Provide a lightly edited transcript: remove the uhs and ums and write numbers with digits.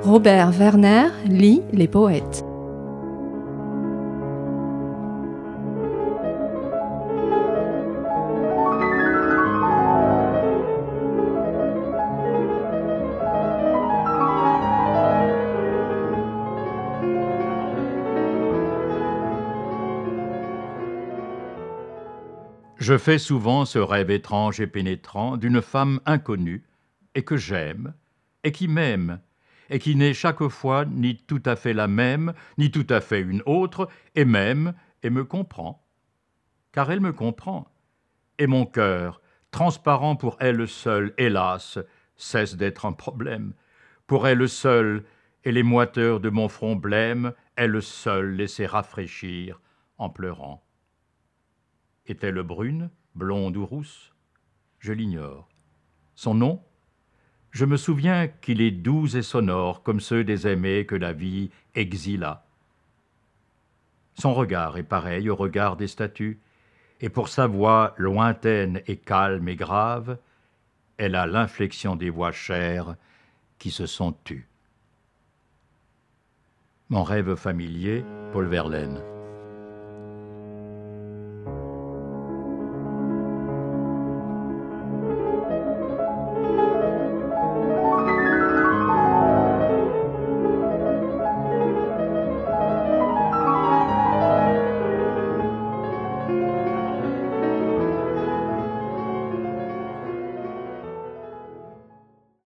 Robert Werner lit les poètes. Je fais souvent ce rêve étrange et pénétrant d'une femme inconnue, et que j'aime, et qui m'aime, et qui n'est chaque fois ni tout à fait la même, ni tout à fait une autre, et m'aime et me comprend. Car elle me comprend, et mon cœur, transparent pour elle seule, hélas, cesse d'être un problème. Pour elle seule, et les moiteurs de mon front blême, elle seule laissait rafraîchir en pleurant. Est-elle brune, blonde ou rousse? Je l'ignore. Son nom? Je me souviens qu'il est doux et sonore, comme ceux des aimés que la vie exila. Son regard est pareil au regard des statues, et pour sa voix lointaine et calme et grave, elle a l'inflexion des voix chères qui se sont tues. Mon rêve familier, Paul Verlaine.